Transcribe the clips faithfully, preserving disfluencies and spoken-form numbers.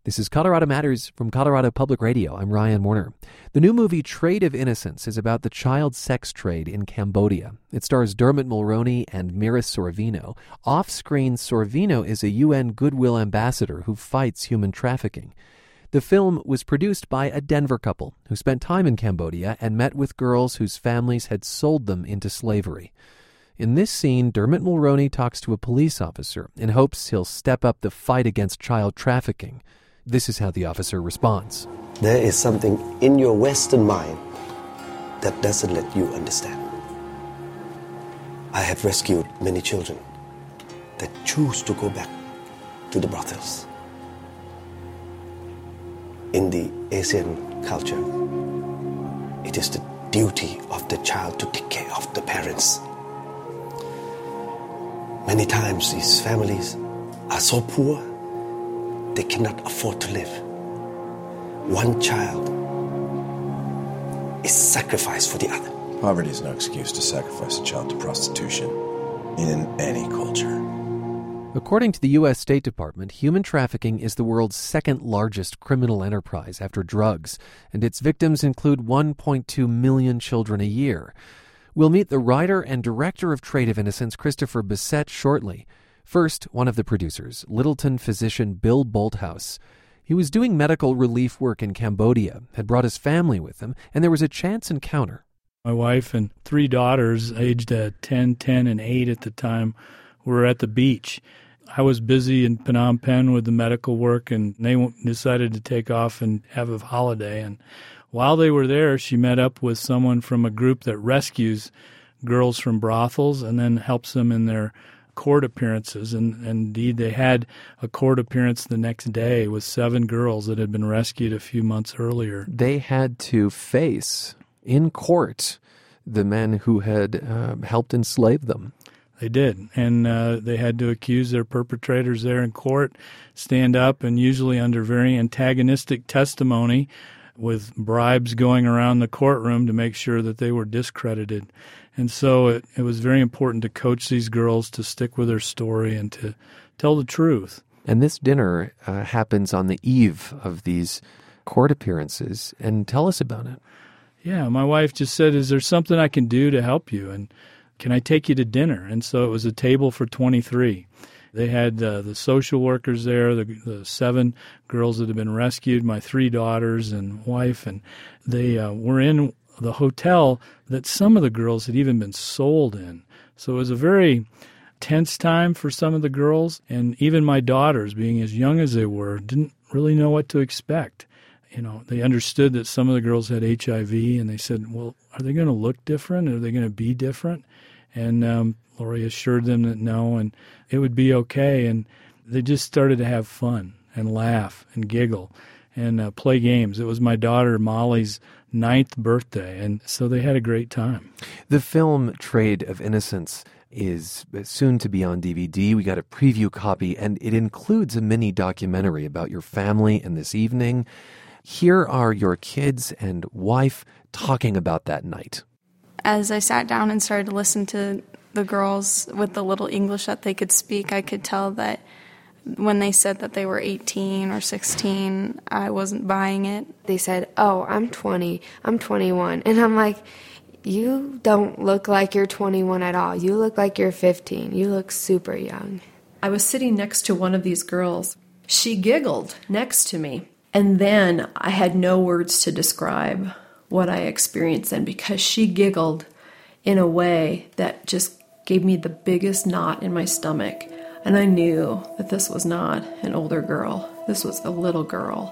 This is Colorado Matters from Colorado Public Radio. I'm Ryan Warner. The new movie Trade of Innocence is about the child sex trade in Cambodia. It stars Dermot Mulroney and Mira Sorvino. Off-screen, Sorvino is a U N Goodwill ambassador who fights human trafficking. The film was produced by a Denver couple who spent time in Cambodia and met with girls whose families had sold them into slavery. In this scene, Dermot Mulroney talks to a police officer in hopes he'll step up the fight against child trafficking. This is how the officer responds. There is something in your Western mind that doesn't let you understand. I have rescued many children that choose to go back to the brothels. In the Asian culture, it is the duty of the child to take care of the parents. Many times these families are so poor they cannot afford to live. One child is sacrificed for the other. Poverty is no excuse to sacrifice a child to prostitution in any culture. According to the U S State Department, human trafficking is the world's second largest criminal enterprise after drugs, and its victims include one point two million children a year. We'll meet the writer and director of Trade of Innocence, Christopher Bissett, shortly. First, one of the producers, Littleton physician Bill Bolthouse. He was doing medical relief work in Cambodia, had brought his family with him, and there was a chance encounter. My wife and three daughters, aged uh, ten, ten, and eight at the time, were at the beach. I was busy in Phnom Penh with the medical work, and they decided to take off and have a holiday. And while they were there, she met up with someone from a group that rescues girls from brothels and then helps them in their court appearances, and, and indeed they had a court appearance the next day with seven girls that had been rescued a few months earlier. They had to face in court the men who had uh, helped enslave them. They did, and uh, they had to accuse their perpetrators there in court, stand up, and usually under very antagonistic testimony with bribes going around the courtroom to make sure that they were discredited. And so it, it was very important to coach these girls to stick with their story and to tell the truth. And this dinner uh, happens on the eve of these court appearances. And tell us about it. Yeah, my wife just said, is there something I can do to help you? And can I take you to dinner? And so it was a table for twenty-three. They had uh, the social workers there, the, the seven girls that had been rescued, my three daughters and wife, and they uh, were in the hotel that some of the girls had even been sold in. So it was a very tense time for some of the girls, and even my daughters, being as young as they were, didn't really know what to expect. You know, they understood that some of the girls had H I V, and they said, well, are they going to look different? Are they going to be different? And um, Lori assured them that no, and it would be okay. And they just started to have fun and laugh and giggle and uh, play games. It was my daughter Molly's ninth birthday, and so they had a great time. The film Trade of Innocence is soon to be on D V D. We got a preview copy, and it includes a mini documentary about your family and this evening. Here are your kids and wife talking about that night. As I sat down and started to listen to the girls with the little English that they could speak, I could tell that when they said that they were eighteen or sixteen, I wasn't buying it. They said, oh, I'm twenty, I'm twenty-one. And I'm like, you don't look like you're twenty-one at all. You look like you're fifteen. You look super young. I was sitting next to one of these girls. She giggled next to me. And then I had no words to describe what I experienced then, because she giggled in a way that just gave me the biggest knot in my stomach. And I knew that this was not an older girl. This was a little girl.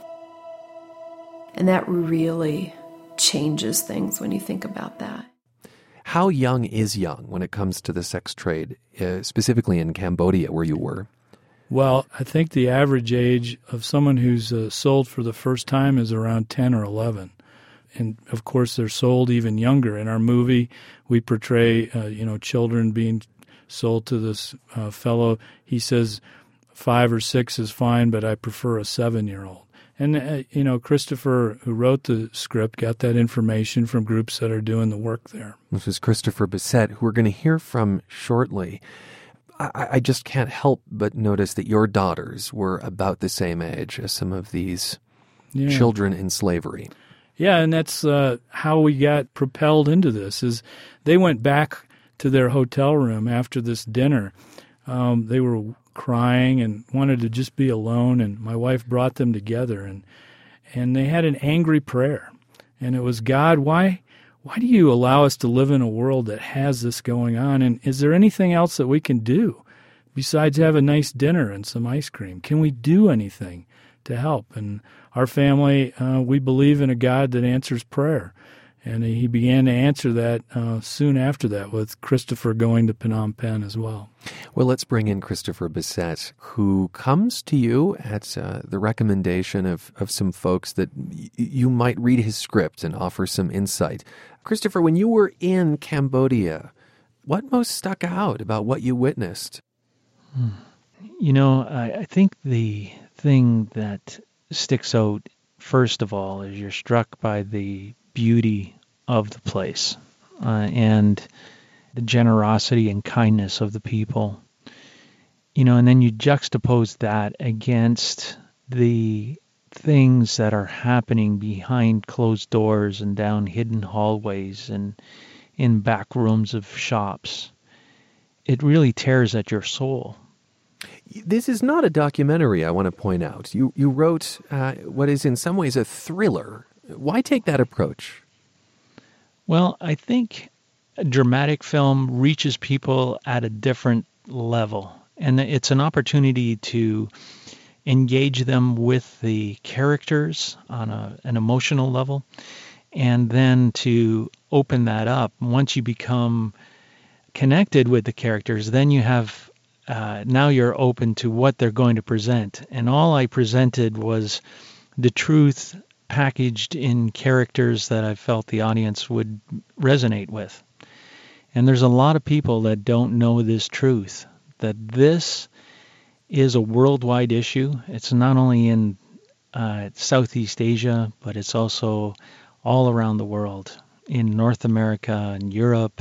And that really changes things when you think about that. How young is young when it comes to the sex trade, uh, specifically in Cambodia where you were? Well, I think the average age of someone who's uh, sold for the first time is around ten or eleven. And, of course, they're sold even younger. In our movie, we portray, uh, you know, children being sold to this uh, fellow. He says five or six is fine, but I prefer a seven-year-old. And, uh, you know, Christopher, who wrote the script, got that information from groups that are doing the work there. This is Christopher Bissett, who we're going to hear from shortly. I, I just can't help but notice that your daughters were about the same age as some of these yeah. children in slavery. Yeah, and that's uh, how we got propelled into this, is they went back to their hotel room after this dinner. Um, they were crying and wanted to just be alone, and my wife brought them together, and and they had an angry prayer. And it was, God, why why do you allow us to live in a world that has this going on? And is there anything else that we can do besides have a nice dinner and some ice cream? Can we do anything to help? And our family, uh, we believe in a God that answers prayer. And he began to answer that uh, soon after that, with Christopher going to Phnom Penh as well. Well, let's bring in Christopher Bissett, who comes to you at uh, the recommendation of, of some folks that y- you might read his script and offer some insight. Christopher, when you were in Cambodia, what most stuck out about what you witnessed? Hmm. You know, I, I think the thing that sticks out, first of all, is you're struck by the beauty of the place uh, and the generosity and kindness of the people. You know, and then you juxtapose that against the things that are happening behind closed doors and down hidden hallways and in back rooms of shops. It really tears at your soul. This is not a documentary, I want to point out. You you wrote uh, what is in some ways a thriller. Why take that approach? Well, I think a dramatic film reaches people at a different level, and it's an opportunity to engage them with the characters on a, an emotional level, and then to open that up. Once you become connected with the characters, then you have, uh, now you're open to what they're going to present. And all I presented was the truth packaged in characters that I felt the audience would resonate with. And there's a lot of people that don't know this truth, that this is a worldwide issue. It's not only in uh, Southeast Asia, but it's also all around the world, in North America and Europe.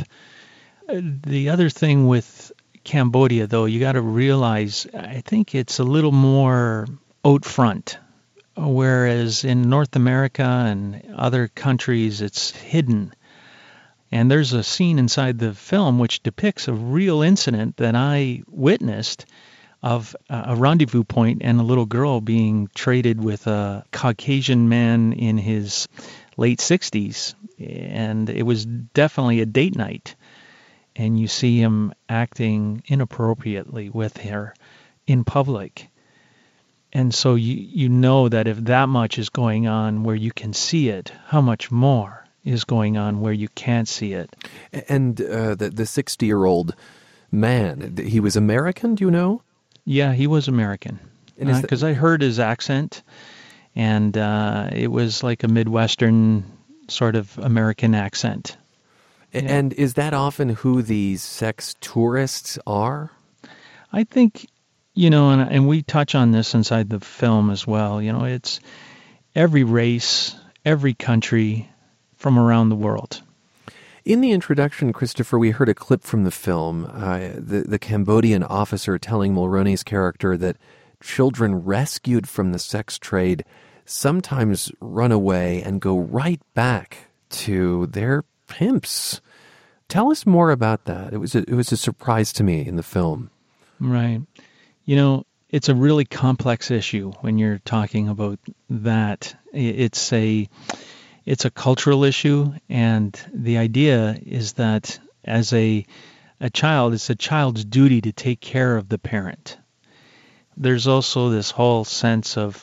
The other thing with Cambodia, though, you got to realize, I think it's a little more out front. Whereas in North America and other countries, it's hidden. And there's a scene inside the film which depicts a real incident that I witnessed of a rendezvous point and a little girl being traded with a Caucasian man in his late sixties. And it was definitely a date night. And you see him acting inappropriately with her in public. And so you, you know that if that much is going on where you can see it, how much more is going on where you can't see it. And uh, the the sixty-year-old man, he was American, do you know? Yeah, he was American. Because uh, that... I heard his accent, and uh, it was like a Midwestern sort of American accent. And yeah. Is that often who these sex tourists are? I think... You know, and, and we touch on this inside the film as well. You know, it's every race, every country from around the world. In the introduction, Christopher, we heard a clip from the film, uh, the, the Cambodian officer telling Mulroney's character that children rescued from the sex trade sometimes run away and go right back to their pimps. Tell us more about that. It was a, it was a surprise to me in the film. Right. You know, it's a really complex issue when you're talking about that. It's a it's a cultural issue, and the idea is that as a a child, it's a child's duty to take care of the parent. There's also this whole sense of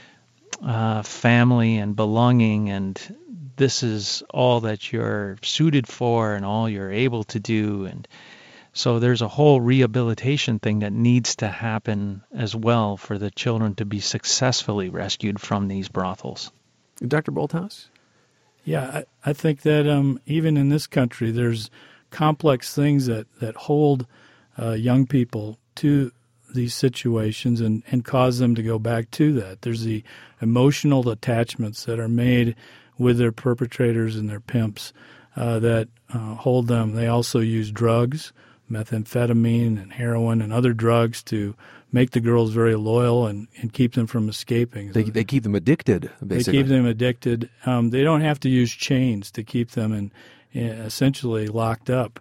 uh, family and belonging, and this is all that you're suited for and all you're able to do, and so there's a whole rehabilitation thing that needs to happen as well for the children to be successfully rescued from these brothels. Doctor Bolthouse? Yeah, I, I think that um, even in this country, there's complex things that, that hold uh, young people to these situations and, and cause them to go back to that. There's the emotional attachments that are made with their perpetrators and their pimps uh, that uh, hold them. They also use drugs. methamphetamine and heroin and other drugs to make the girls very loyal and, and keep them from escaping. They, they keep them addicted, basically. They keep them addicted. Um, they don't have to use chains to keep them in, in essentially locked up.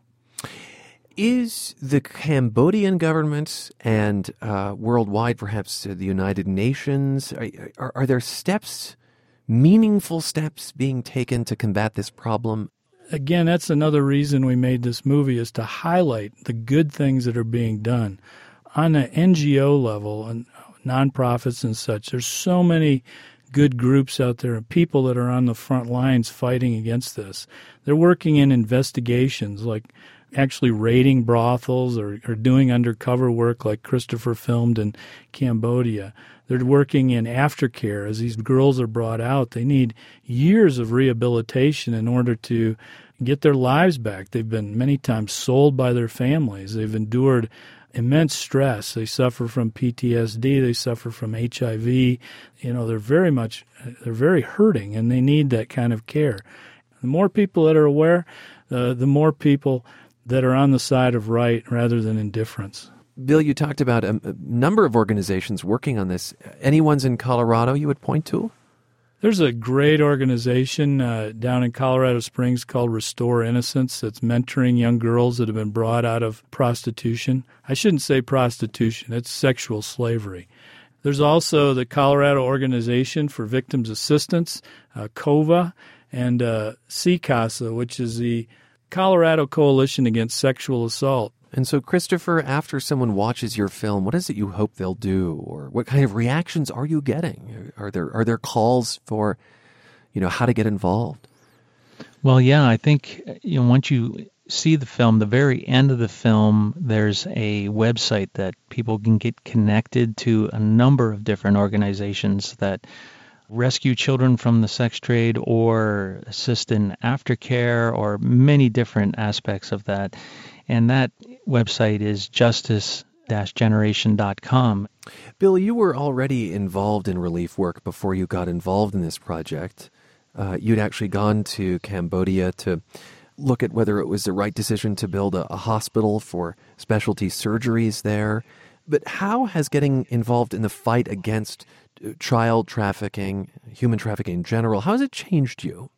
Is the Cambodian government and uh, worldwide, perhaps uh, the United Nations, are, are, are there steps, meaningful steps being taken to combat this problem? Again, that's another reason we made this movie, is to highlight the good things that are being done. On an N G O level and nonprofits and such, there's so many good groups out there and people that are on the front lines fighting against this. They're working in investigations, like actually raiding brothels or, or doing undercover work like Christopher filmed in Cambodia. They're working in aftercare. As these girls are brought out, they need years of rehabilitation in order to get their lives back. They've been many times sold by their families. They've endured immense stress. They suffer from P T S D. They suffer from H I V. You know, they're very much, they're very hurting, and they need that kind of care. The more people that are aware, uh, the more people that are on the side of right rather than indifference. Bill, you talked about a, a number of organizations working on this. Any ones in Colorado you would point to? There's a great organization uh, down in Colorado Springs called Restore Innocence that's mentoring young girls that have been brought out of prostitution. I shouldn't say prostitution, it's sexual slavery. There's also the Colorado Organization for Victims Assistance, uh, COVA, and uh, CICASA, which is the Colorado Coalition Against Sexual Assault. And so, Christopher, after someone watches your film, what is it you hope they'll do? Or what kind of reactions are you getting? Are there are there calls for, you know, how to get involved? Well, yeah, I think, you know, once you see the film, the very end of the film, there's a website that people can get connected to a number of different organizations that rescue children from the sex trade or assist in aftercare or many different aspects of that. And that website is justice dash generation dot com. Bill, you were already involved in relief work before you got involved in this project. Uh, you'd actually gone to Cambodia to look at whether it was the right decision to build a, a hospital for specialty surgeries there. But how has getting involved in the fight against child trafficking, human trafficking in general, how has it changed you?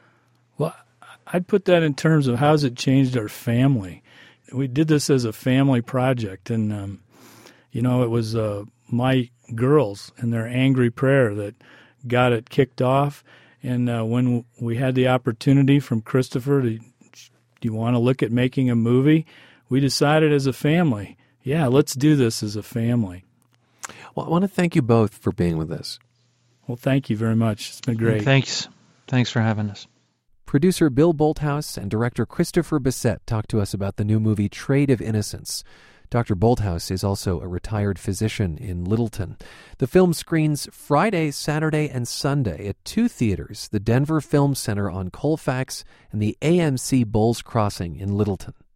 Well, I'd put that in terms of how has it changed our family. We did this as a family project, and, um, you know, it was uh, my girls and their angry prayer that got it kicked off. And uh, when we had the opportunity from Christopher to, do you want to look at making a movie? We decided as a family, yeah, let's do this as a family. Well, I want to thank you both for being with us. Well, thank you very much. It's been great. Thanks. Thanks for having us. Producer Bill Bolthouse and director Christopher Bissett talked to us about the new movie Trade of Innocence. Doctor Bolthouse is also a retired physician in Littleton. The film screens Friday, Saturday, and Sunday at two theaters, the Denver Film Center on Colfax and the A M C Bulls Crossing in Littleton.